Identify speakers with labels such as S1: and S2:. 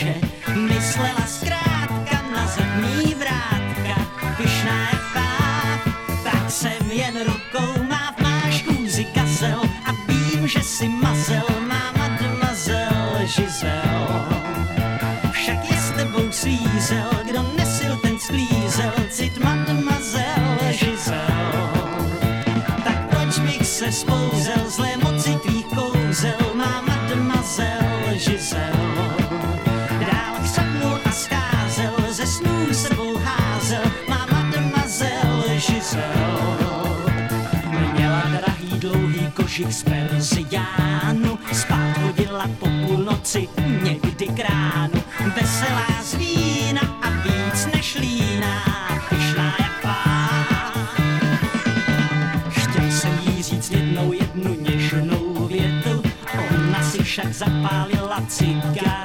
S1: duše, myslela zkrátka na zadní vrátka, pyšná jak pák, tak jsem jen rukou máš kůzi gazel a vím, že si mazel, má mademoiselle Giselle. Však je s tebou svízel, kdo nesil, ten sklízel, cit mademoiselle Giselle. Tak proč bych se spouzel, zlé moci tvých kouzel, má mademoiselle Giselle. Dál chřapnul a scházel, ze snů sebou házel, má mademoiselle Giselle. Měla drahý dlouhý kožich z perziánu, spát chodila po půlnoci někdy k ránu. Veselá z vína a víc než líná, pyšná jak pák. Chtěl jsem jí říct jednu něžnou větu, ona si však zapálila cigáru.